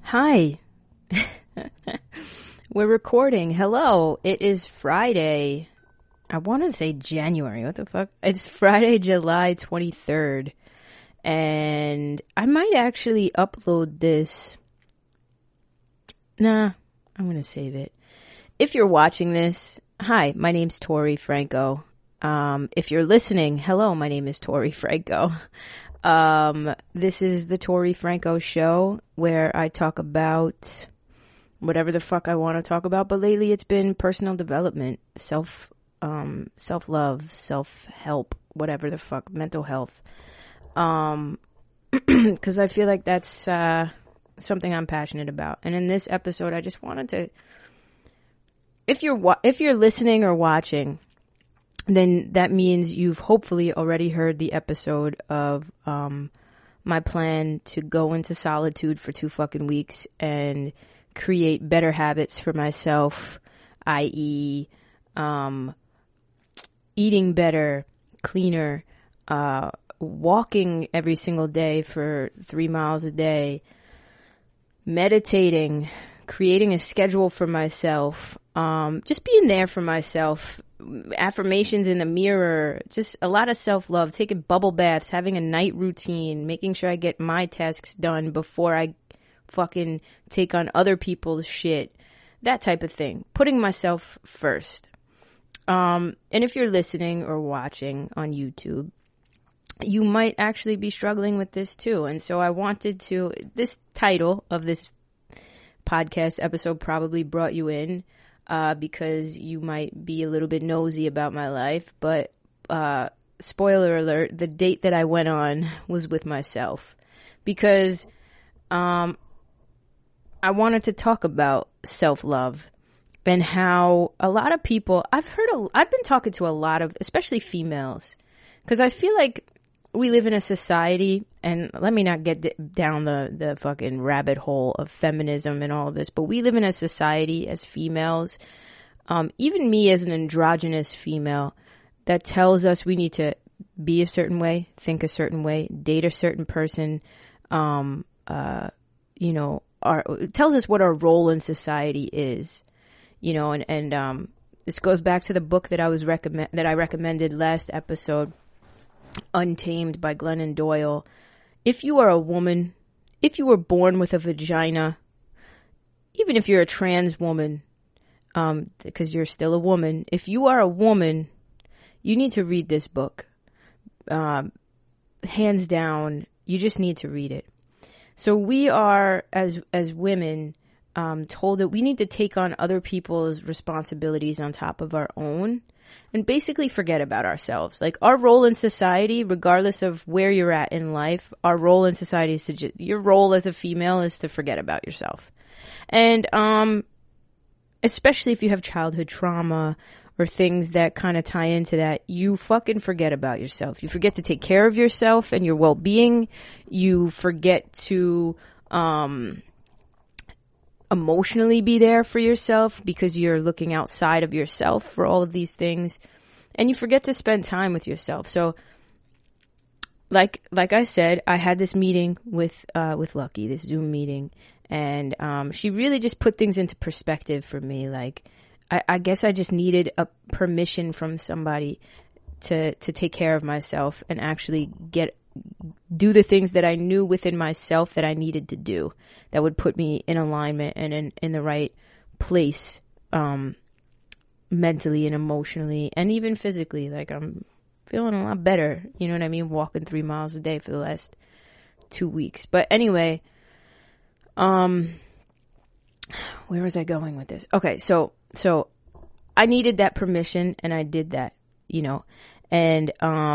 Hi. We're recording. Hello. It is Friday. I want to say January. What the fuck? It's Friday, July 23rd. And I might actually upload this. Nah, I'm going to save it. If you're watching this, hi, my name's Tori Franco. If you're listening, hello, my name is Tori Franco. This is the Tori Franco Show, where I talk about whatever the fuck I want to talk about, but lately it's been personal development, self-love, self-help, whatever the fuck, mental health. 'Cause I feel like that's, something I'm passionate about. And in this episode, I just wanted to, if you're listening or watching, then that means you've hopefully already heard the episode of my plan to go into solitude for 2 fucking weeks and create better habits for myself, i.e. Eating better, cleaner, walking every single day for 3 miles a day, meditating, creating a schedule for myself, just being there for myself, affirmations in the mirror, just a lot of self-love, taking bubble baths, having a night routine, making sure I get my tasks done before I fucking take on other people's shit, that type of thing, putting myself first. And if you're listening or watching on YouTube, you might actually be struggling with this too. And so I wanted to, this title of this podcast episode probably brought you in because you might be a little bit nosy about my life, but spoiler alert, the date that I went on was with myself, because I wanted to talk about self-love and how a lot of people, I've been talking to a lot of, especially females, because I feel like we live in a society, and let me not get down the fucking rabbit hole of feminism and all of this, but we live in a society as females, even me as an androgynous female, that tells us we need to be a certain way, think a certain way, date a certain person, it tells us what our role in society is, and this goes back to the book that I recommended last episode, Untamed by Glennon Doyle. If you are a woman, if you were born with a vagina, even if you're a trans woman, because you're still a woman, if you are a woman, you need to read this book. Hands down, you just need to read it. So we are, as women, told that we need to take on other people's responsibilities on top of our own, and basically forget about ourselves. Like, our role in society, regardless of where you're at in life, our role in society is to your role as a female is to forget about yourself. And especially if you have childhood trauma or things that kind of tie into that, you fucking forget about yourself. You forget to take care of yourself and your well-being. You forget to emotionally be there for yourself because you're looking outside of yourself for all of these things, and you forget to spend time with yourself. So like I said, I had this meeting with Lucky, this Zoom meeting, and she really just put things into perspective for me. Like, I guess I just needed a permission from somebody to take care of myself and actually do the things that I knew within myself that I needed to do that would put me in alignment and in the right place, mentally and emotionally and even physically. Like, I'm feeling a lot better. You know what I mean? Walking 3 miles a day for the last 2 weeks. But anyway, where was I going with this? Okay. So I needed that permission and I did that, and,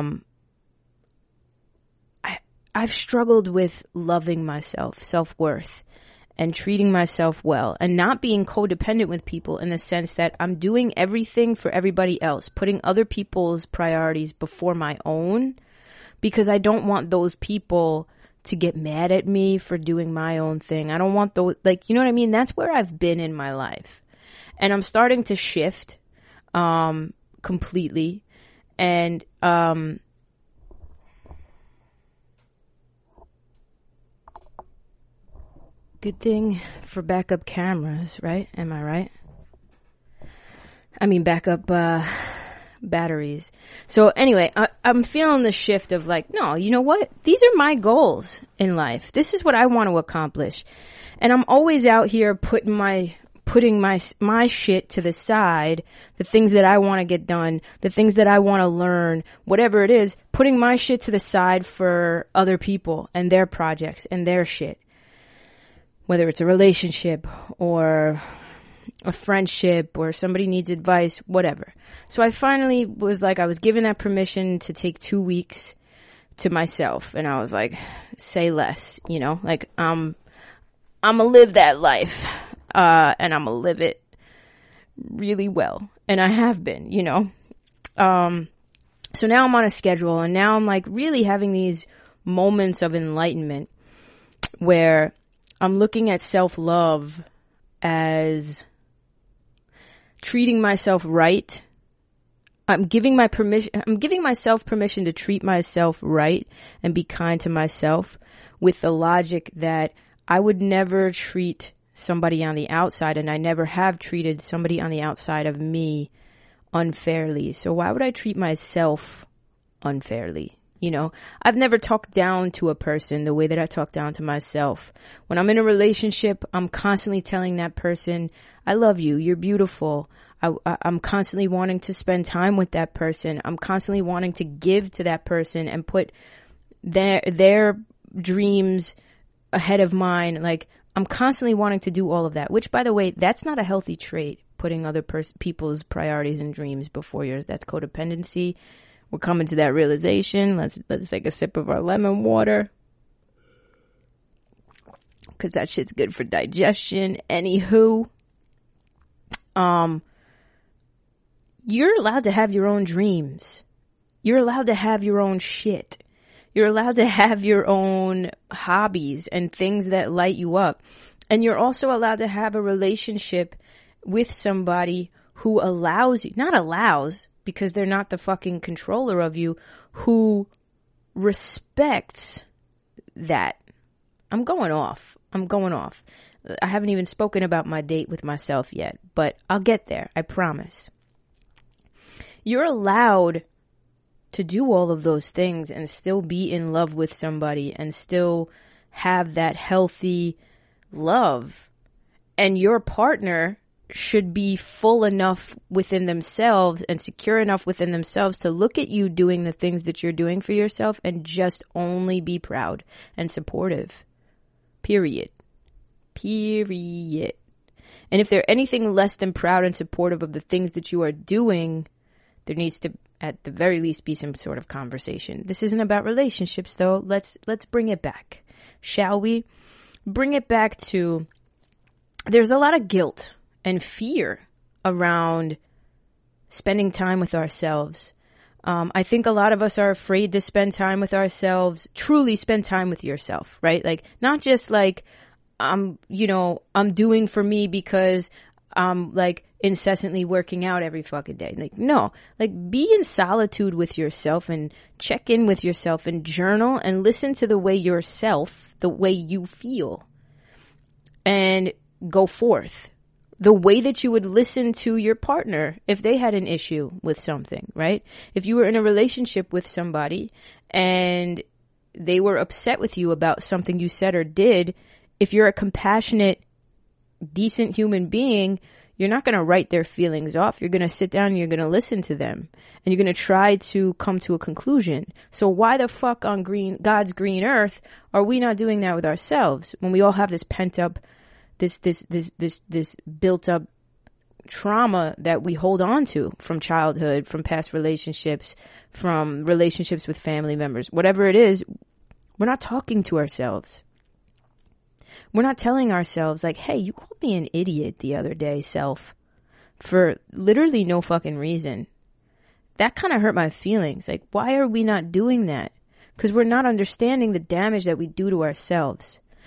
I've struggled with loving myself, self-worth, and treating myself well, and not being codependent with people in the sense that I'm doing everything for everybody else, putting other people's priorities before my own, because I don't want those people to get mad at me for doing my own thing. I don't want those, you know what I mean? That's where I've been in my life. And I'm starting to shift, completely. And, Good thing for backup cameras, right? Am I right? I mean, backup batteries. So anyway, I'm feeling the shift of like, no, you know what? These are my goals in life. This is what I want to accomplish. And I'm always out here putting my shit to the side, the things that I want to get done, the things that I want to learn, whatever it is, putting my shit to the side for other people and their projects and their shit. Whether it's a relationship or a friendship or somebody needs advice, whatever. So I finally was like, I was given that permission to take 2 weeks to myself. And I was like, say less, you know, like, I'm gonna live that life. And I'm gonna live it really well. And I have been, you know. So now I'm on a schedule and now I'm like really having these moments of enlightenment where I'm looking at self-love as treating myself right. I'm giving myself permission to treat myself right and be kind to myself with the logic that I would never treat somebody on the outside, and I never have treated somebody on the outside of me unfairly. So why would I treat myself unfairly? You know, I've never talked down to a person the way that I talk down to myself. When I'm in a relationship, I'm constantly telling that person, I love you, you're beautiful. I'm constantly wanting to spend time with that person. I'm constantly wanting to give to that person and put their dreams ahead of mine. Like, I'm constantly wanting to do all of that, which, by the way, that's not a healthy trait, putting other people's priorities and dreams before yours. That's codependency. We're coming to that realization. Let's take a sip of our lemon water, because that shit's good for digestion. Anywho, you're allowed to have your own dreams. You're allowed to have your own shit. You're allowed to have your own hobbies and things that light you up. And you're also allowed to have a relationship with somebody who allows you, not allows, because they're not the fucking controller of you, who respects that. I'm going off. I haven't even spoken about my date with myself yet, but I'll get there. I promise. You're allowed to do all of those things and still be in love with somebody and still have that healthy love. And your partner should be full enough within themselves and secure enough within themselves to look at you doing the things that you're doing for yourself and just only be proud and supportive. Period. And if they're anything less than proud and supportive of the things that you are doing, there needs to, at the very least, be some sort of conversation. This isn't about relationships, though. Let's bring it back. Shall we? Bring it back to, there's a lot of guilt and fear around spending time with ourselves. I think a lot of us are afraid to spend time with ourselves, truly spend time with yourself, right? Like, not just like, I'm doing for me because I'm like incessantly working out every fucking day. Like, no, like, be in solitude with yourself and check in with yourself and journal and listen to the way you feel, and go forth the way that you would listen to your partner if they had an issue with something, right? If you were in a relationship with somebody and they were upset with you about something you said or did, if you're a compassionate, decent human being, you're not going to write their feelings off. You're going to sit down and you're going to listen to them, and you're going to try to come to a conclusion. So why the fuck on God's green earth are we not doing that with ourselves when we all have this pent up, this built up trauma that we hold on to from childhood, from past relationships, from relationships with family members, whatever it is? We're not talking to ourselves. We're not telling ourselves like, hey, you called me an idiot the other day, self, for literally no fucking reason. That kind of hurt my feelings. Like, why are we not doing that? Because we're not understanding the damage that we do to ourselves.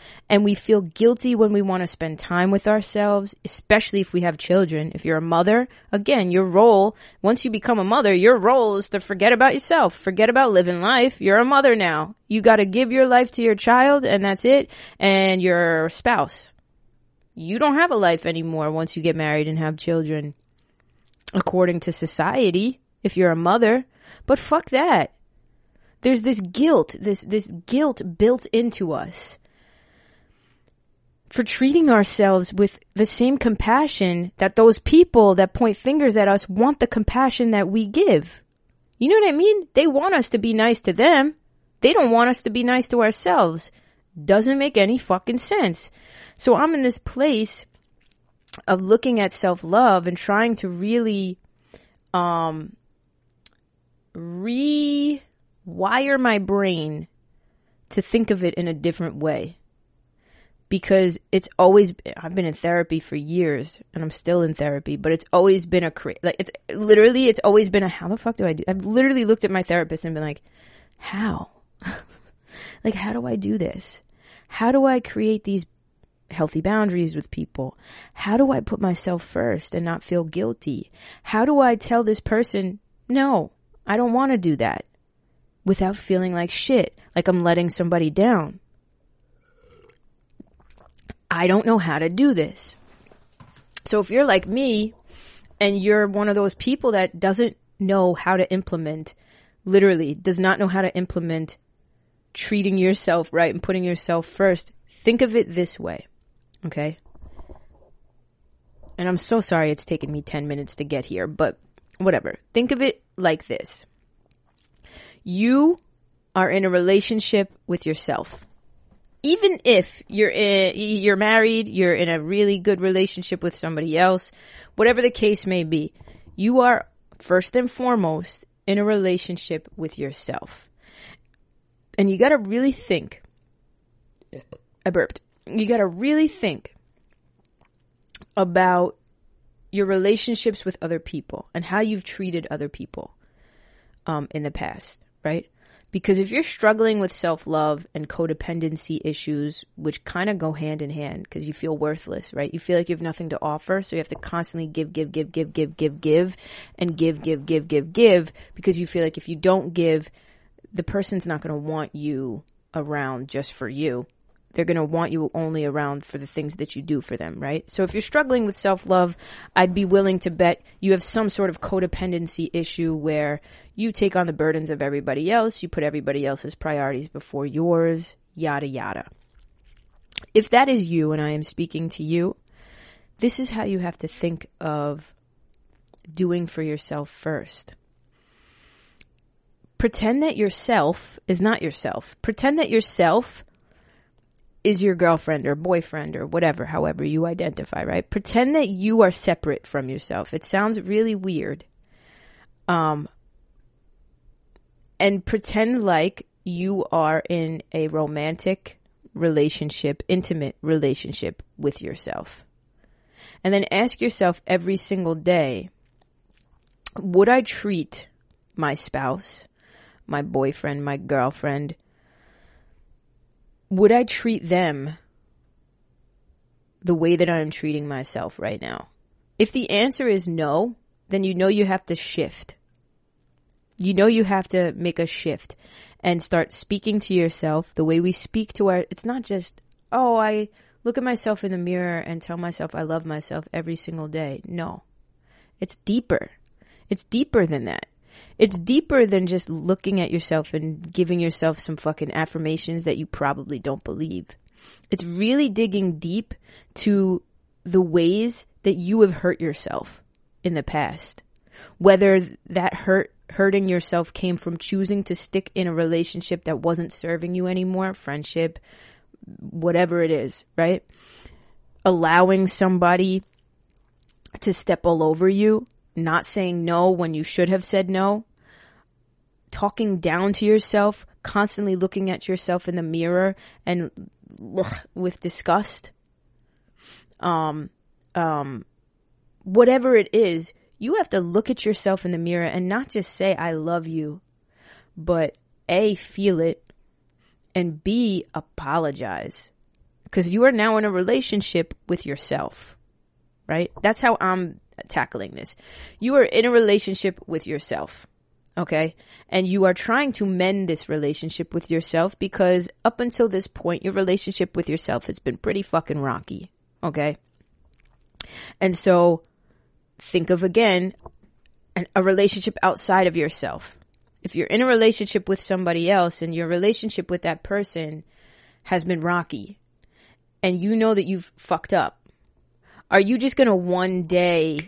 And we feel guilty when we want to spend time with ourselves, especially if we have children. If you're a mother, again, your role, once you become a mother, your role is to forget about yourself, forget about living life. You're a mother now. You got to give your life to your child, and that's it, and your spouse. You don't have a life anymore once you get married and have children, according to society, if you're a mother. But fuck that. There's this guilt, this guilt built into us for treating ourselves with the same compassion that those people that point fingers at us want the compassion that we give. You know what I mean? They want us to be nice to them. They don't want us to be nice to ourselves. Doesn't make any fucking sense. So I'm in this place of looking at self-love and trying to really rewire my brain to think of it in a different way. Because I've been in therapy for years, and I'm still in therapy, but it's always been it's always been how the fuck do I do? I've literally looked at my therapist and been like, how? Like, how do I do this? How do I create these healthy boundaries with people? How do I put myself first and not feel guilty? How do I tell this person, no, I don't want to do that, without feeling like shit, like I'm letting somebody down? I don't know how to do this. So if you're like me and you're one of those people that doesn't know how to implement, literally does not know how to implement treating yourself right and putting yourself first, think of it this way, okay? And I'm so sorry it's taken me 10 minutes to get here, but whatever. Think of it like this. You are in a relationship with yourself. Even if you're married, you're in a really good relationship with somebody else, whatever the case may be, you are first and foremost in a relationship with yourself. And you got to really think. I burped. You got to really think about your relationships with other people and how you've treated other people in the past, right? Because if you're struggling with self-love and codependency issues, which kind of go hand in hand because you feel worthless, right? You feel like you have nothing to offer, so you have to constantly give, and give, because you feel like if you don't give, the person's not going to want you around just for you. They're going to want you only around for the things that you do for them, right? So if you're struggling with self-love, I'd be willing to bet you have some sort of codependency issue where you take on the burdens of everybody else, you put everybody else's priorities before yours, yada, yada. If that is you and I am speaking to you, this is how you have to think of doing for yourself first. Pretend that yourself is not yourself. Pretend that yourself is your girlfriend or boyfriend or whatever, however you identify, right? Pretend that you are separate from yourself. It sounds really weird. And pretend like you are in a romantic relationship, intimate relationship with yourself. And then ask yourself every single day, would I treat my spouse, my boyfriend, my girlfriend, would I treat them the way that I'm treating myself right now? If the answer is no, then you know you have to shift. You know you have to make a shift and start speaking to yourself the way we speak to it's not just, oh, I look at myself in the mirror and tell myself I love myself every single day. No, it's deeper. It's deeper than that. It's deeper than just looking at yourself and giving yourself some fucking affirmations that you probably don't believe. It's really digging deep to the ways that you have hurt yourself in the past. Whether that hurting yourself came from choosing to stick in a relationship that wasn't serving you anymore, friendship, whatever it is, right? Allowing somebody to step all over you, not saying no when you should have said no, talking down to yourself, constantly looking at yourself in the mirror and with disgust. Whatever it is, you have to look at yourself in the mirror and not just say, I love you, but A, feel it, and B, apologize. because you are now in a relationship with yourself, right? That's how I'm tackling this. You are in a relationship with yourself, okay? And you are trying to mend this relationship with yourself because up until this point, your relationship with yourself has been pretty fucking rocky, okay? And so think of, again, a relationship outside of yourself. If you're in a relationship with somebody else and your relationship with that person has been rocky and you know that you've fucked up, are you just going to one day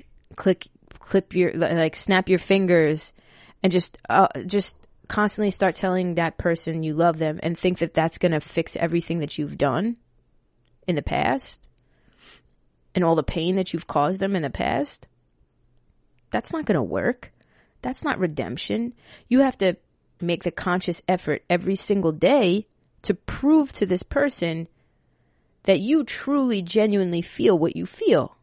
snap your fingers and just constantly start telling that person you love them and think that that's going to fix everything that you've done in the past and all the pain that you've caused them in the past? That's not going to work. That's not redemption. You have to make the conscious effort every single day to prove to this person that you truly, genuinely feel what you feel.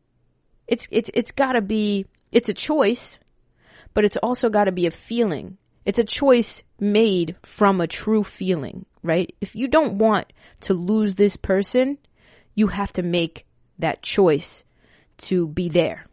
It's got to be, it's a choice, but it's also got to be a feeling. It's a choice made from a true feeling, right? If you don't want to lose this person, you have to make that choice to be there.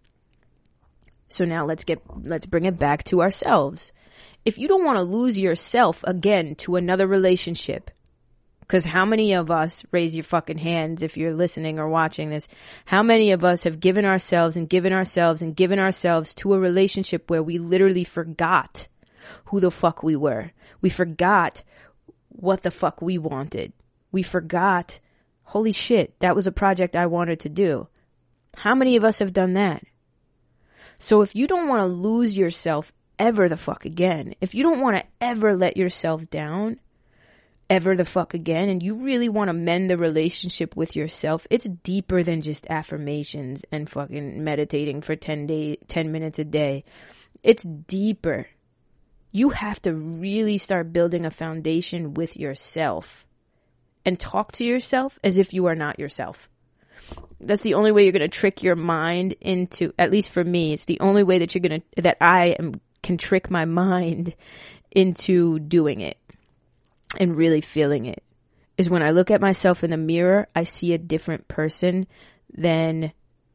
So now let's bring it back to ourselves. If you don't want to lose yourself again to another relationship, because how many of us, raise your fucking hands if you're listening or watching this, how many of us have given ourselves and given ourselves and given ourselves to a relationship where we literally forgot who the fuck we were? We forgot what the fuck we wanted. We forgot, holy shit, that was a project I wanted to do. How many of us have done that? So if you don't want to lose yourself ever the fuck again, if you don't want to ever let yourself down ever the fuck again, and you really want to mend the relationship with yourself, it's deeper than just affirmations and fucking meditating for 10 minutes a day. It's deeper. You have to really start building a foundation with yourself and talk to yourself as if you are not yourself. That's the only way you're going to trick your mind into, at least for me, it's the only way that I can trick my mind into doing it and really feeling it, is when I look at myself in the mirror, I see a different person than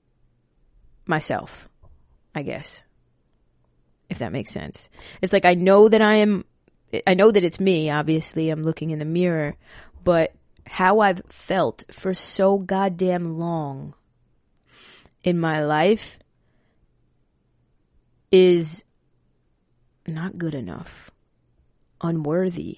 myself, I guess, if that makes sense. It's like I know that it's me, obviously, I'm looking in the mirror, but how I've felt for so goddamn long in my life is not good enough, unworthy.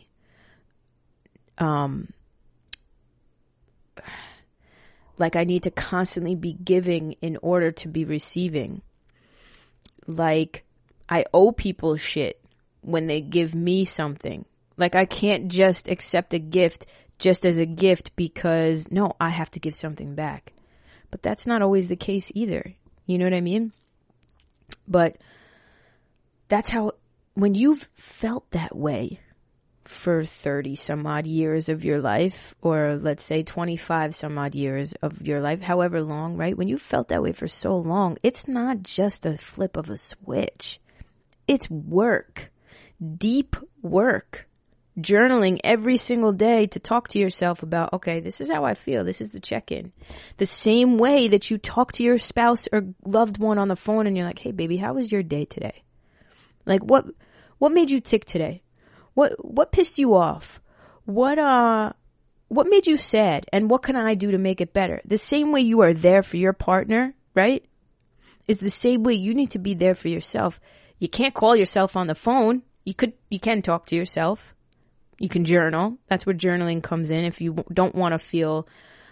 Like I need to constantly be giving in order to be receiving. Like I owe people shit when they give me something. Like I can't just accept a gift just as a gift because, no, I have to give something back. But that's not always the case either. You know what I mean? But that's how, when you've felt that way for 30 some odd years of your life, or let's say 25 some odd years of your life, however long, right? When you felt that way for so long, it's not just a flip of a switch. It's work, deep work. Journaling every single day to talk to yourself about, okay, this is how I feel. This is the check-in. The same way that you talk to your spouse or loved one on the phone and you're like, hey baby, how was your day today? Like what made you tick today? What pissed you off? What made you sad? And what can I do to make it better? The same way you are there for your partner, right? Is the same way you need to be there for yourself. You can't call yourself on the phone. You can talk to yourself. You can journal. That's where journaling comes in. If you don't want to feel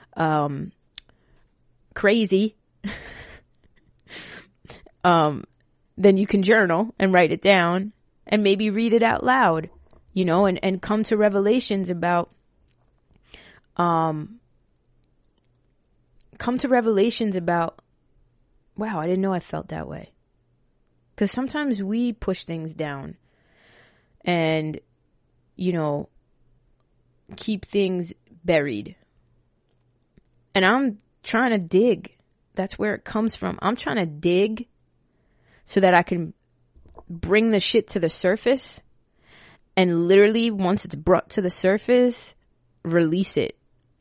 crazy, then you can journal and write it down and maybe read it out loud, you know, and come to revelations about wow, I didn't know I felt that way. Because sometimes we push things down and, you know, keep things buried. And I'm trying to dig. That's where it comes from. I'm trying to dig so that I can bring the shit to the surface. And literally, once it's brought to the surface, release it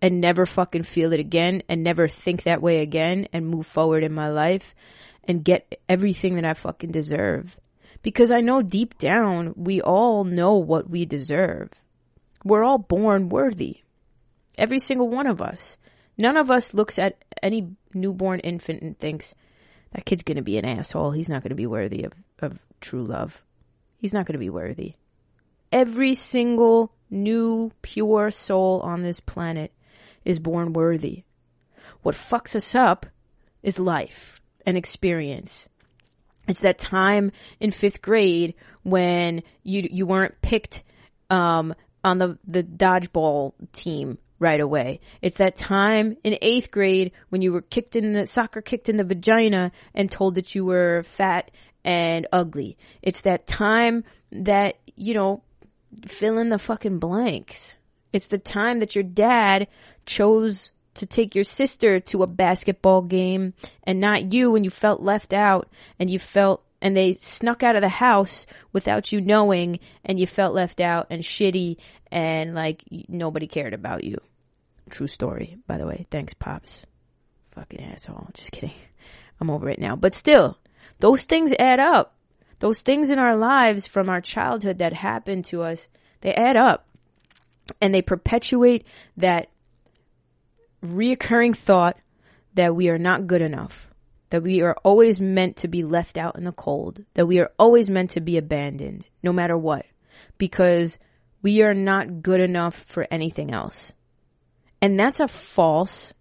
and never fucking feel it again and never think that way again and move forward in my life and get everything that I fucking deserve. Because I know deep down, we all know what we deserve. We're all born worthy. Every single one of us. None of us looks at any newborn infant and thinks, that kid's going to be an asshole. He's not going to be worthy of true love. He's not going to be worthy. Every single new, pure soul on this planet is born worthy. What fucks us up is life and experience. It's that time in 5th grade when you weren't picked on the dodgeball team right away. It's that time in 8th grade when you were soccer kicked in the vagina and told that you were fat and ugly. It's that time that, fill in the fucking blanks. It's the time that your dad chose to take your sister to a basketball game and not you, and you felt left out and they snuck out of the house without you knowing, and you felt left out and shitty and like nobody cared about you. True story, by the way. Thanks, Pops. Fucking asshole. Just kidding. I'm over it now. But still, those things add up. Those things in our lives from our childhood that happened to us, they add up. And they perpetuate that reoccurring thought that we are not good enough. That we are always meant to be left out in the cold. That we are always meant to be abandoned, no matter what. Because we are not good enough for anything else. And that's a false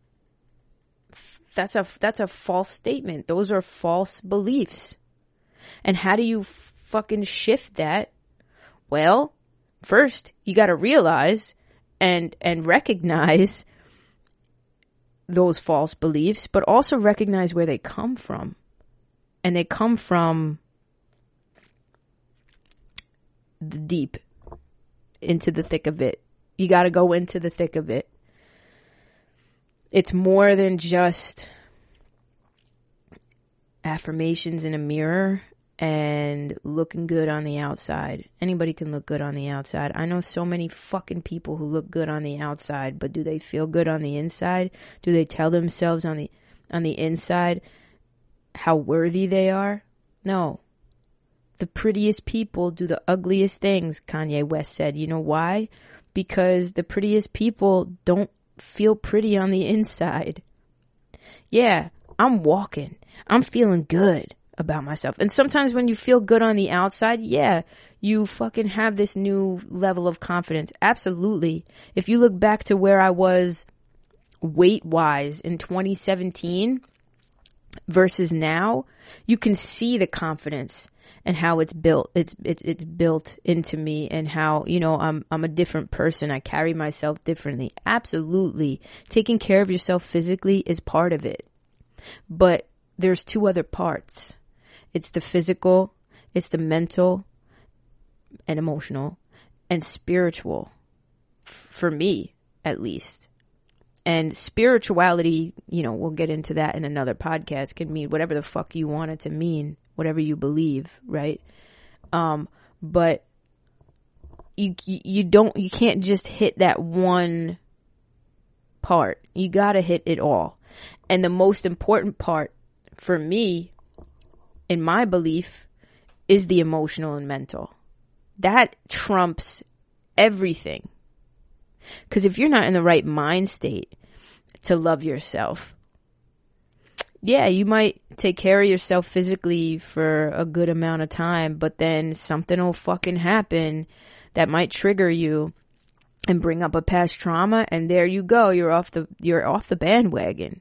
statement. Those are false beliefs. And how do you fucking shift that? Well, first you got to realize and recognize those false beliefs, but also recognize where they come from. And they come from the deep, into the thick of it. You got to go into the thick of it. It's more than just affirmations in a mirror and looking good on the outside. Anybody can look good on the outside. I know so many fucking people who look good on the outside, but do they feel good on the inside? Do they tell themselves on the inside how worthy they are? No. The prettiest people do the ugliest things, Kanye West said. You know why? Because the prettiest people don't feel pretty on the inside. Yeah, I'm walking. I'm feeling good about myself. And sometimes when you feel good on the outside, yeah, you fucking have this new level of confidence. Absolutely. If you look back to where I was weight-wise in 2017 versus now, you can see the confidence and how it's built. It's built into me, and how, I'm a different person. I carry myself differently. Absolutely. Taking care of yourself physically is part of it. But there's 2 other parts. It's the physical, it's the mental and emotional and spiritual, for me, at least. And spirituality, we'll get into that in another podcast, can mean whatever the fuck you want it to mean, whatever you believe, right? But you can't just hit that one part. You gotta hit it all. And the most important part for me, in my belief, is the emotional and mental. That trumps everything. Because if you're not in the right mind state to love yourself, yeah, you might take care of yourself physically for a good amount of time, but then something will fucking happen that might trigger you and bring up a past trauma, and there you go. You're off the bandwagon,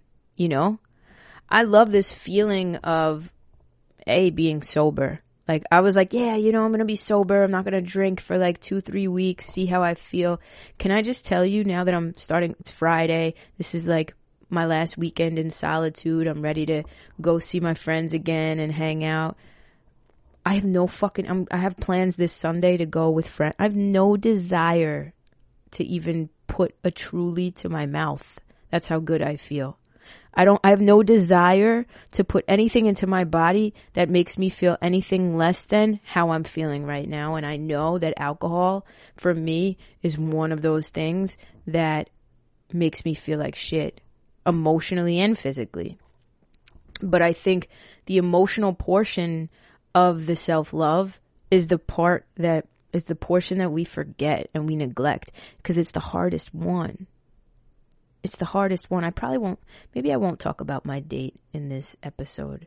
I love this feeling of being sober. Like, I was like, yeah, I'm going to be sober. I'm not going to drink for like 2-3 weeks, see how I feel. Can I just tell you, now that I'm starting, it's Friday. This is like my last weekend in solitude. I'm ready to go see my friends again and hang out. I have I have plans this Sunday to go with friends. I have no desire to even put a Truly to my mouth. That's how good I feel. I have no desire to put anything into my body that makes me feel anything less than how I'm feeling right now. And I know that alcohol, for me, is one of those things that makes me feel like shit, emotionally and physically. But I think the emotional portion of the self-love is the portion that we forget and we neglect, because it's the hardest one. It's the hardest one. Maybe I won't talk about my date in this episode.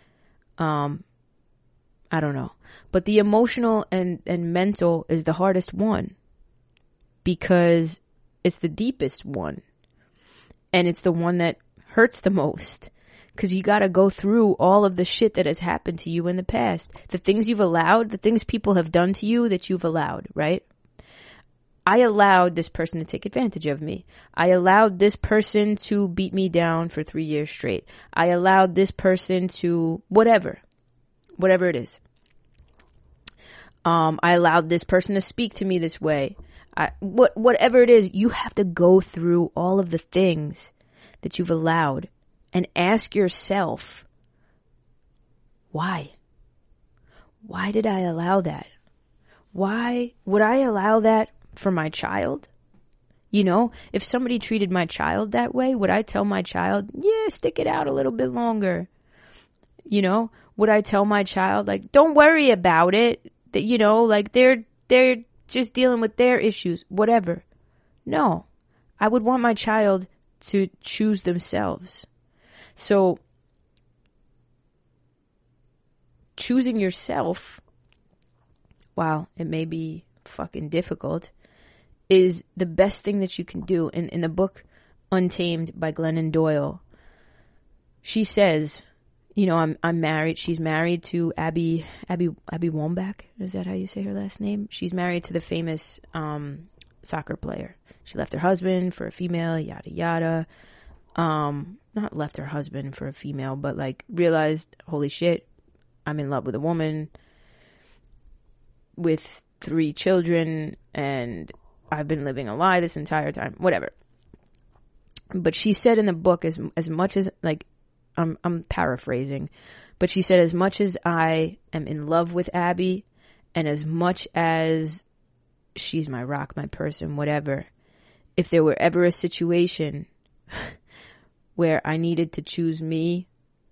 I don't know. But the emotional and mental is the hardest one, because it's the deepest one. And it's the one that hurts the most, because you got to go through all of the shit that has happened to you in the past. The things you've allowed, the things people have done to you that you've allowed, right? I allowed this person to take advantage of me. I allowed this person to beat me down for 3 years straight. I allowed this person to whatever it is. I allowed this person to speak to me this way. Whatever it is, you have to go through all of the things that you've allowed and ask yourself, why? Why did I allow that? Why would I allow that for my child? You know, if somebody treated my child that way, would I tell my child, yeah, stick it out a little bit longer? You know, would I tell my child, like, don't worry about it? That, you know, like they're just dealing with their issues, whatever. No, I would want my child to choose themselves. So choosing yourself, while it may be fucking difficult, is the best thing that you can do. In the book Untamed by Glennon Doyle, she says, you know, I'm married. She's married to Abby Wambach. Is that how you say her last name? She's married to the famous soccer player. She left her husband for a female, yada yada. Not left her husband for a female, but like realized, holy shit, I'm in love with a woman with 3 children, and I've been living a lie this entire time. Whatever. But she said in the book, as much as, like, I'm paraphrasing, but she said, as much as I am in love with Abby, and as much as she's my rock, my person, whatever, if there were ever a situation where I needed to choose me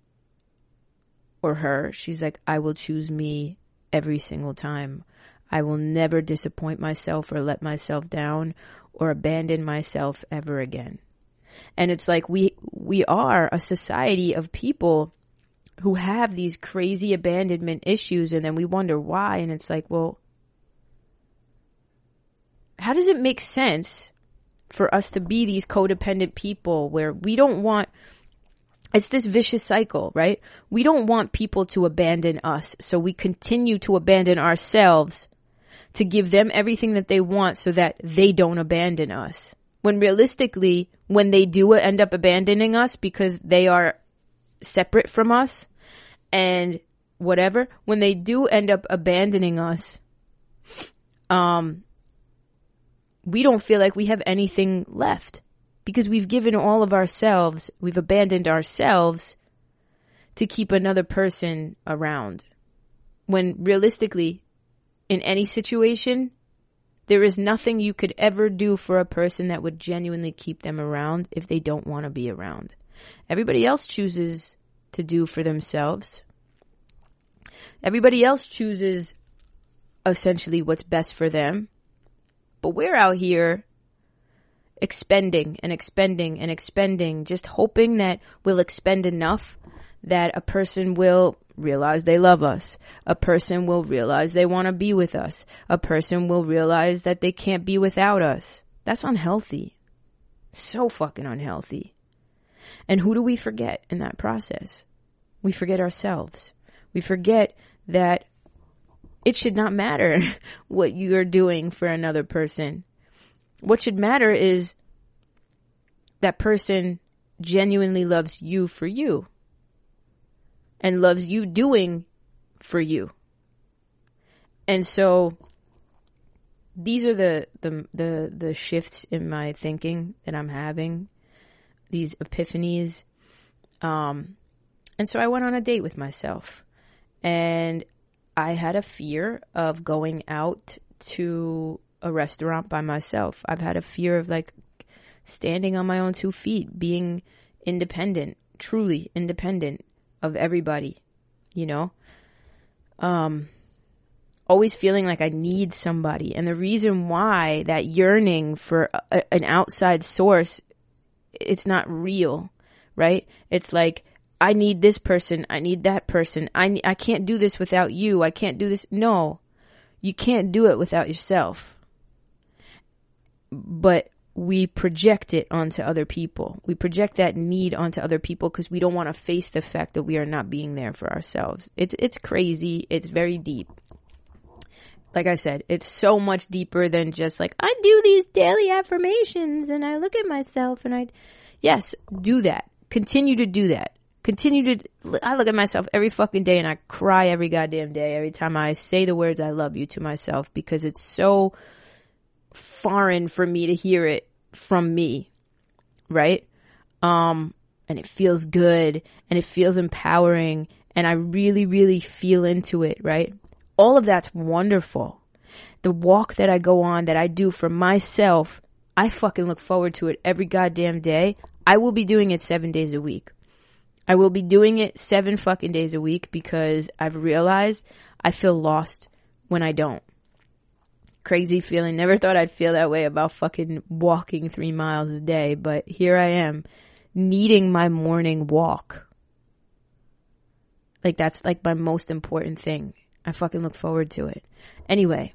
or her, she's like, I will choose me every single time. I will never disappoint myself or let myself down or abandon myself ever again. And it's like we are a society of people who have these crazy abandonment issues, and then we wonder why. And it's like, well, how does it make sense for us to be these codependent people where we don't want, it's this vicious cycle, right? We don't want people to abandon us, so we continue to abandon ourselves to give them everything that they want so that they don't abandon us. When realistically, when they do end up abandoning us because they are separate from us and whatever, when they do end up abandoning us, we don't feel like we have anything left because we've given all of ourselves, we've abandoned ourselves to keep another person around. When realistically, in any situation, there is nothing you could ever do for a person that would genuinely keep them around if they don't want to be around. Everybody else chooses to do for themselves. Everybody else chooses essentially what's best for them. But we're out here expending and expending and expending, just hoping that we'll expend enough that a person will realize they love us. A person will realize they want to be with us. A person will realize that they can't be without us. That's unhealthy. So fucking unhealthy. And who do we forget in that process? We forget ourselves. We forget that it should not matter what you're doing for another person. What should matter is that person genuinely loves you for you. And loves you doing for you. And so these are the shifts in my thinking that I'm having, these epiphanies. And so I went on a date with myself, and I had a fear of going out to a restaurant by myself. I've had a fear of like standing on my own 2 feet, being independent, truly independent of everybody, you know? Always feeling like I need somebody. And the reason why that yearning for an outside source, it's not real, right? It's like, I need this person. I need that person. I can't do this without you. I can't do this. No, you can't do it without yourself. But we project it onto other people. We project that need onto other people because we don't want to face the fact that we are not being there for ourselves. It's crazy. It's very deep. Like I said, it's so much deeper than just like, I do these daily affirmations and I look at myself and yes, do that. Continue to do that. I look at myself every fucking day and I cry every goddamn day every time I say the words I love you to myself, because it's so foreign for me to hear it from me, right? And it feels good and it feels empowering and I really, really feel into it, right? All of that's wonderful. The walk that I go on, that I do for myself, I fucking look forward to it every goddamn day. I will be doing it 7 days a week. I will be doing it 7 fucking days a week because I've realized I feel lost when I don't. Crazy feeling. Never thought I'd feel that way about fucking walking 3 miles a day, but here I am needing my morning walk. Like that's like my most important thing. I fucking look forward to it. Anyway,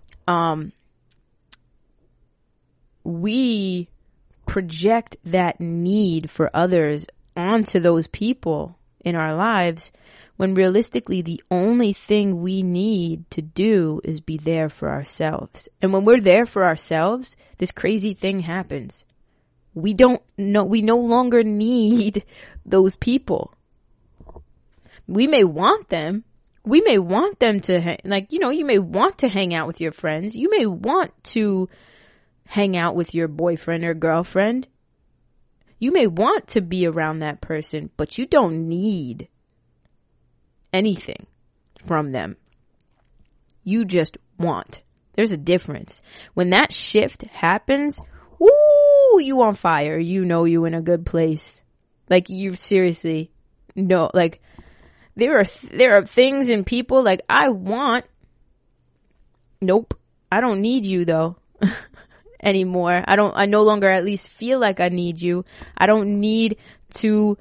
we project that need for others onto those people in our lives when realistically the only thing we need to do is be there for ourselves. And when we're there for ourselves, this crazy thing happens. We no longer need those people. We may want them. We may want them to, you may want to hang out with your friends. You may want to hang out with your boyfriend or girlfriend. You may want to be around that person, but you don't need anything from them. You just want. There's a difference. When that shift happens, woo, you on fire. You know you in a good place. Like you seriously know, like, there are things and people like I want. Nope. I don't need you though anymore. I no longer at least feel like I need you. I don't need to,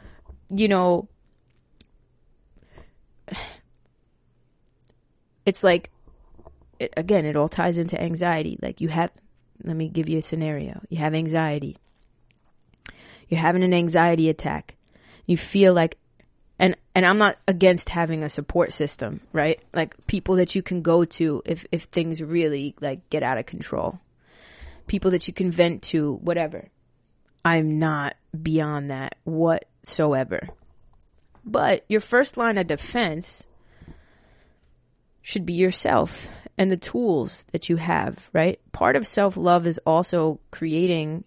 it's like, it all ties into anxiety. Like let me give you a scenario. You have anxiety. You're having an anxiety attack. You feel like, and I'm not against having a support system, right? Like people that you can go to if things really like get out of control. People that you can vent to, whatever. I'm not beyond that whatsoever. But your first line of defense should be yourself and the tools that you have, right? Part of self-love is also creating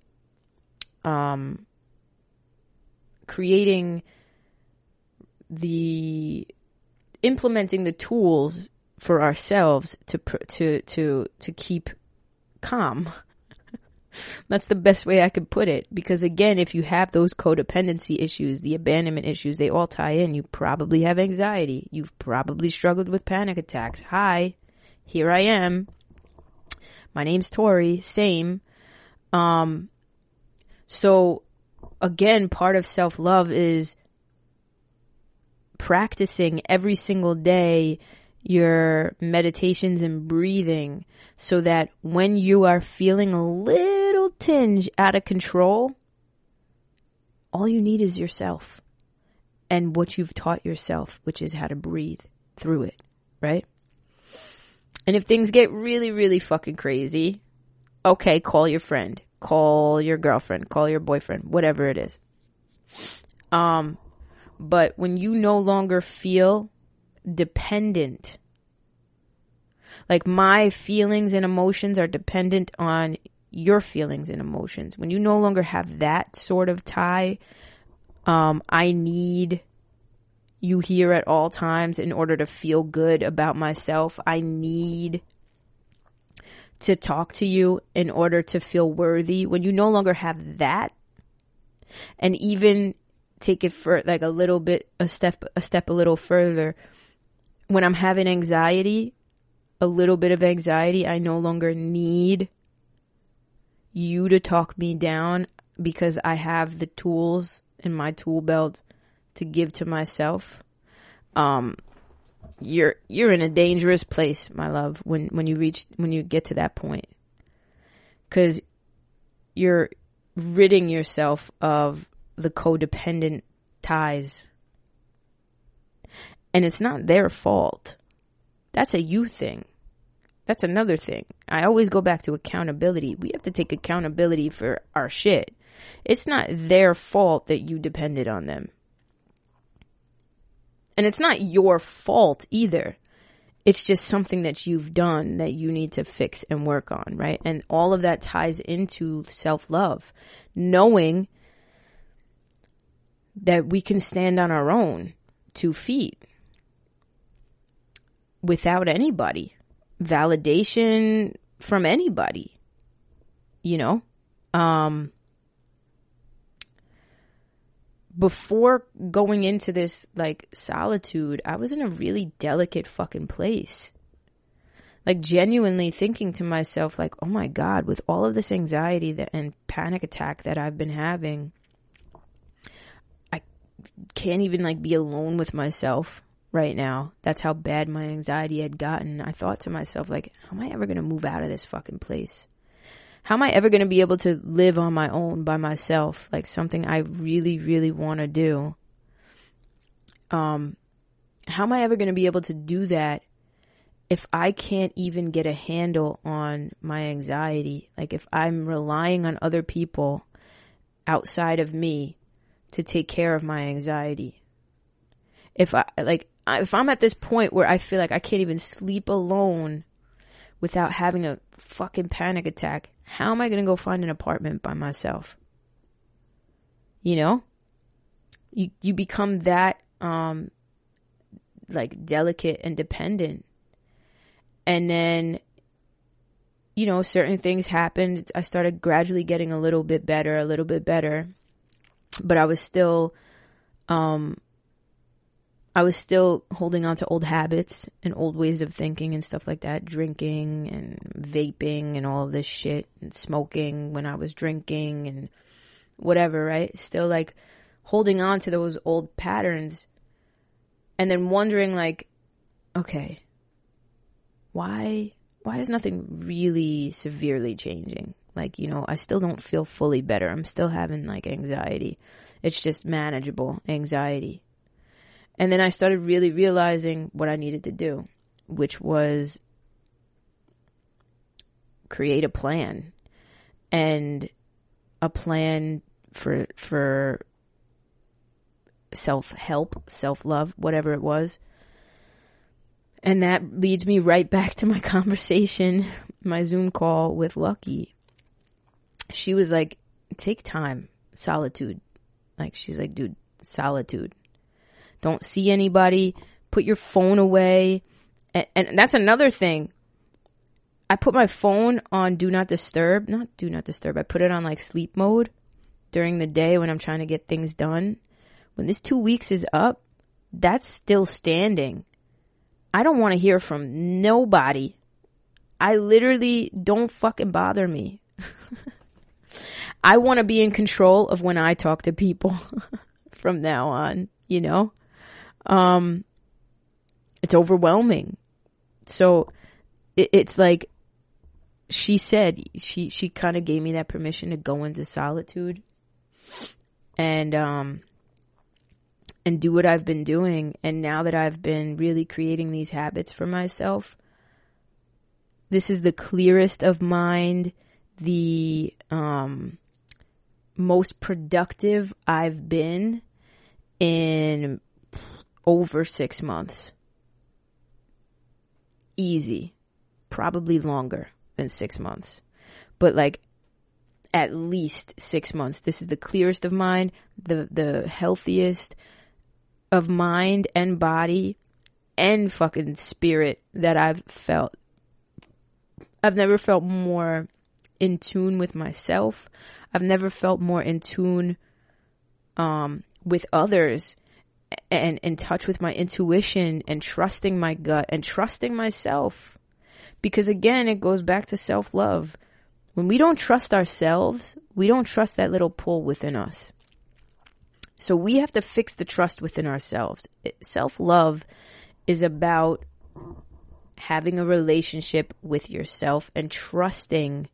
implementing the tools for ourselves to keep calm. That's the best way I could put it. Because again, if you have those codependency issues, the abandonment issues, they all tie in. You probably have anxiety. You've probably struggled with panic attacks. Hi, here I am. My name's Tori. Same. So again, part of self-love is practicing every single day your meditations and breathing so that when you are feeling a little tinge out of control, all you need is yourself and what you've taught yourself, which is how to breathe through it, right? And if things get really, really fucking crazy, okay, call your friend, call your girlfriend, call your boyfriend, whatever it is. But when you no longer feel dependent, like my feelings and emotions are dependent on your feelings and emotions. When you no longer have that sort of tie, I need you here at all times in order to feel good about myself. I need to talk to you in order to feel worthy, when you no longer have that, and even take it for like a little bit, a step a little further, when I'm having anxiety, a little bit of anxiety, I no longer need you to talk me down because I have the tools in my tool belt to give to myself. You're in a dangerous place, my love, when you get to that point, because you're ridding yourself of the codependent ties, and it's not their fault. That's a you thing. That's another thing. I always go back to accountability. We have to take accountability for our shit. It's not their fault that you depended on them. And it's not your fault either. It's just something that you've done that you need to fix and work on, right? And all of that ties into self-love. Knowing that we can stand on our own 2 feet without anybody. Validation from anybody. You know? Before going into this, like, solitude, I was in a really delicate fucking place. Like, genuinely thinking to myself, like, oh my God, with all of this anxiety and panic attack that I've been having, I can't even, like, be alone with myself right now. That's how bad my anxiety had gotten. I thought to myself, like, how am I ever going to move out of this fucking place? How am I ever going to be able to live on my own by myself? Like, something I really, really want to do. How am I ever going to be able to do that if I can't even get a handle on my anxiety? Like, if I'm relying on other people outside of me to take care of my anxiety. If I'm at this point where I feel like I can't even sleep alone without having a fucking panic attack, how am I going to go find an apartment by myself? You know? You become that, like, delicate and dependent. And then, you know, certain things happened. I started gradually getting a little bit better. But I was still holding on to old habits and old ways of thinking and stuff like that. Drinking and vaping and all of this shit, and smoking when I was drinking and whatever, right? Still, like, holding on to those old patterns, and then wondering, like, okay, why is nothing really severely changing? Like, you know, I still don't feel fully better. I'm still having, like, anxiety. It's just manageable anxiety. And then I started really realizing what I needed to do, which was create a plan, and a plan for self-help, self-love, whatever it was. And that leads me right back to my conversation, my Zoom call with Lucky. She was like, take time, solitude. Like, she's like, dude, solitude. Don't see anybody. Put your phone away. And that's another thing. I put my phone on do not disturb. Not do not disturb. I put it on, like, sleep mode during the day when I'm trying to get things done. When this 2 weeks is up, that's still standing. I don't want to hear from nobody. I literally, don't fucking bother me. I want to be in control of when I talk to people from now on, you know? It's overwhelming. So it's like, she said, she kind of gave me that permission to go into solitude and do what I've been doing. And now that I've been really creating these habits for myself, this is the clearest of mind, the most productive I've been in over 6 months. Easy. Probably longer than 6 months. But, like, at least 6 months. This is the clearest of mind, the healthiest of mind and body and fucking spirit that I've felt. I've never felt more in tune with myself. I've never felt more in tune with others and in touch with my intuition and trusting my gut and trusting myself. Because again, it goes back to self-love. When we don't trust ourselves, we don't trust that little pull within us. So we have to fix the trust within ourselves. Self-love is about having a relationship with yourself and trusting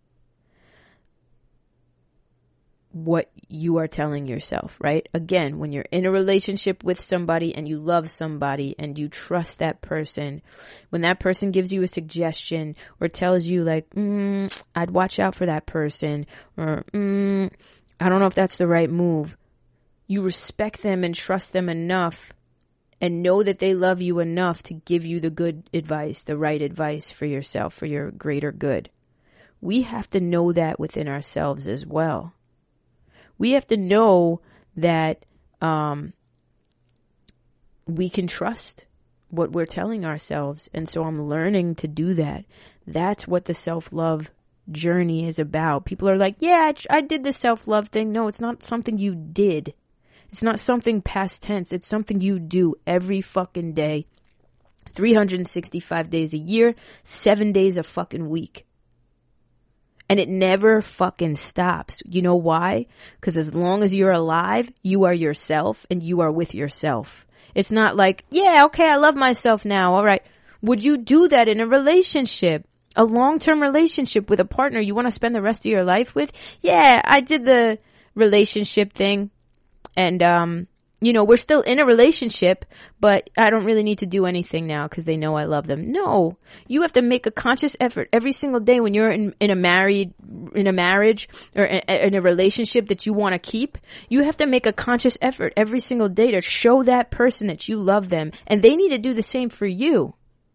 what you are telling yourself, right? Again, when you're in a relationship with somebody and you love somebody and you trust that person, when that person gives you a suggestion or tells you like, I'd watch out for that person, or I don't know if that's the right move, you respect them and trust them enough and know that they love you enough to give you the good advice, the right advice for yourself, for your greater good. We have to know that within ourselves as well. We have to know that we can trust what we're telling ourselves. And so I'm learning to do that. That's what the self-love journey is about. People are like, yeah, I did the self-love thing. No, it's not something you did. It's not something past tense. It's something you do every fucking day, 365 days a year, 7 days a fucking week. And it never fucking stops. You know why? Because as long as you're alive, you are yourself and you are with yourself. It's not like, yeah, okay, I love myself now. All right. Would you do that in a relationship? A long-term relationship with a partner you want to spend the rest of your life with? Yeah, I did the relationship thing. And, we're still in a relationship, but I don't really need to do anything now because they know I love them. No, you have to make a conscious effort every single day when you're in a marriage or in a relationship that you want to keep. You have to make a conscious effort every single day to show that person that you love them, and they need to do the same for you.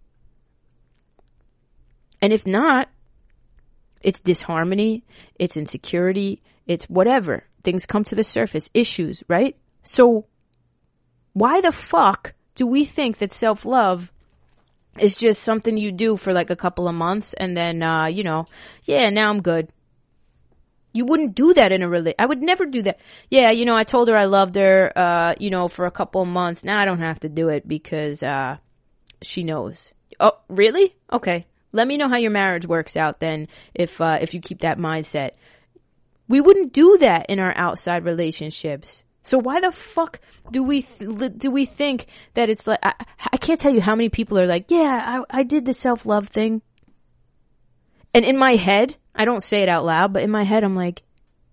And if not, it's disharmony, it's insecurity, it's whatever. Things come to the surface, issues, right? So why the fuck do we think that self-love is just something you do for like a couple of months and then, now I'm good? You wouldn't do that in a relationship. I would never do that. Yeah, I told her I loved her, for a couple of months. Now I don't have to do it because she knows. Oh, really? Okay. Let me know how your marriage works out then if you keep that mindset. We wouldn't do that in our outside relationships. So why the fuck do we think that it's like, I can't tell you how many people are like, yeah, I did the self-love thing. And in my head, I don't say it out loud, but in my head, I'm like,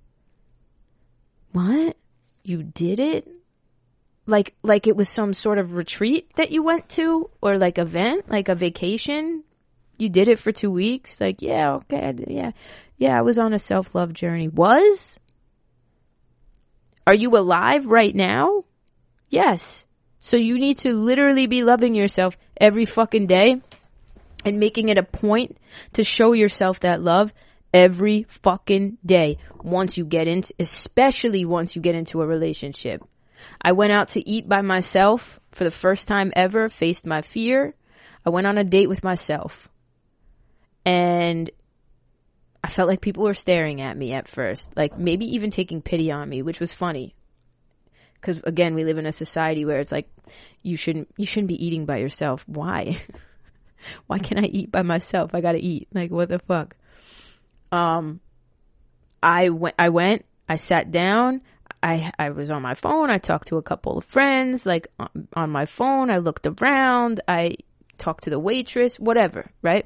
what? You did it? Like it was some sort of retreat that you went to, or like event, like a vacation? You did it for 2 weeks? Like, yeah, okay, yeah, I was on a self-love journey. Was? Are you alive right now? Yes. So you need to literally be loving yourself every fucking day and making it a point to show yourself that love every fucking day. Especially once you get into a relationship. I went out to eat by myself for the first time ever, faced my fear. I went on a date with myself. And I felt like people were staring at me at first, like maybe even taking pity on me, which was funny. Because again, we live in a society where it's like, you shouldn't be eating by yourself. Why? Why can't I eat by myself? I gotta eat. Like, what the fuck? I sat down. I was on my phone. I talked to a couple of friends, like on my phone. I looked around. I talked to the waitress, whatever, right?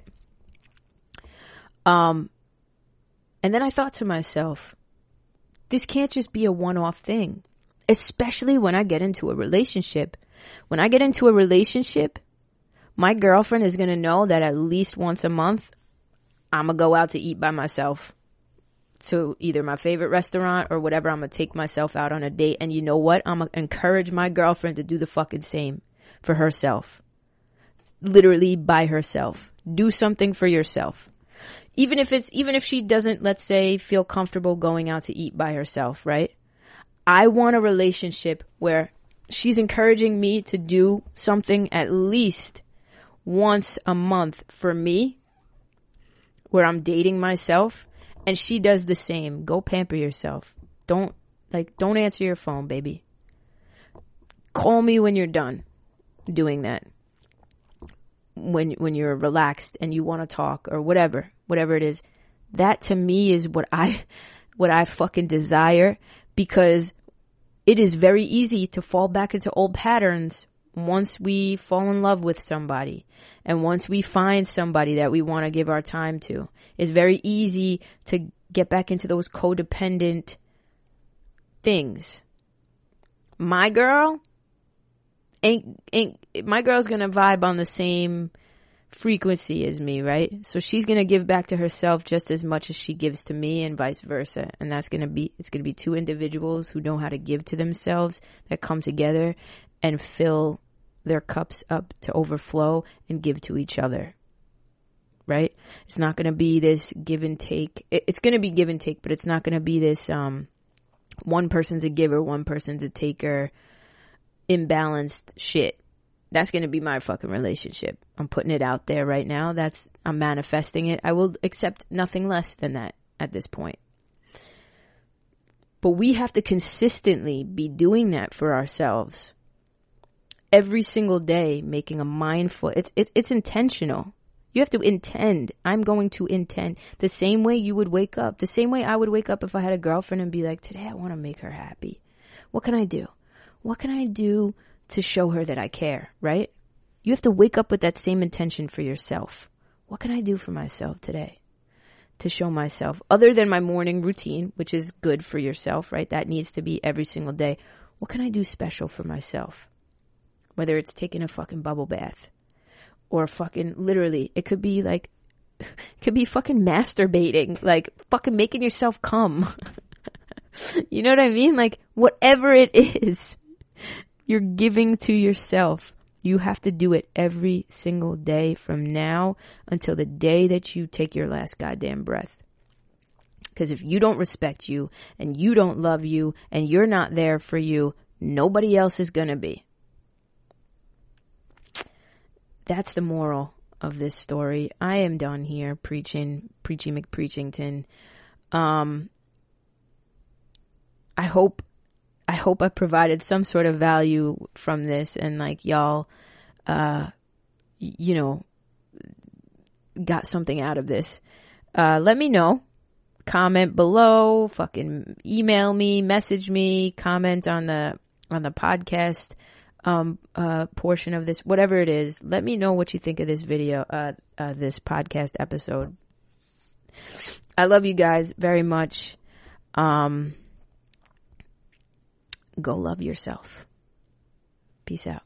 And then I thought to myself, this can't just be a one-off thing, especially when I get into a relationship. When I get into a relationship, my girlfriend is going to know that at least once a month, I'm going to go out to eat by myself to either my favorite restaurant or whatever. I'm going to take myself out on a date. And you know what? I'm going to encourage my girlfriend to do the fucking same for herself. Literally by herself. Do something for yourself. Even if she doesn't, let's say, feel comfortable going out to eat by herself, right? I want a relationship where she's encouraging me to do something at least once a month for me. where I'm dating myself, and she does the same. Go pamper yourself. Don't answer your phone, baby. Call me when you're done doing that. When you're relaxed and you want to talk or whatever it is. That to me is what I fucking desire, because it is very easy to fall back into old patterns once we fall in love with somebody, and once we find somebody that we want to give our time to. It's very easy to get back into those codependent things. My girl my girl's gonna vibe on the same frequency as me, right? So she's gonna give back to herself just as much as she gives to me, and vice versa. And it's gonna be two individuals who know how to give to themselves, that come together and fill their cups up to overflow and give to each other, right? It's not gonna be this give and take. It's gonna be give and take, but it's not gonna be this one person's a giver, one person's a taker, imbalanced shit. That's going to be my fucking relationship. I'm putting it out there right now. I'm manifesting it. I will accept nothing less than that at this point. But we have to consistently be doing that for ourselves. Every single day, making a mindful, it's intentional. You have to intend. I'm going to intend the same way you would wake up, the same way I would wake up if I had a girlfriend and be like, today I want to make her happy. What can I do? What can I do to show her that I care, right? You have to wake up with that same intention for yourself. What can I do for myself today to show myself, other than my morning routine, which is good for yourself, right? That needs to be every single day. What can I do special for myself? Whether it's taking a fucking bubble bath, or fucking literally, it could be fucking masturbating, like fucking making yourself come. You know what I mean? Like whatever it is you're giving to yourself, you have to do it every single day from now until the day that you take your last goddamn breath. Because if you don't respect you, and you don't love you, and you're not there for you, nobody else is gonna be. That's the moral of this story. I am done here preachy McPreachington. I hope I provided some sort of value from this, and like y'all, got something out of this. Let me know. Comment below, fucking email me, message me, comment on the podcast portion of this, whatever it is. Let me know what you think of this video, this podcast episode. I love you guys very much. Go love yourself. Peace out.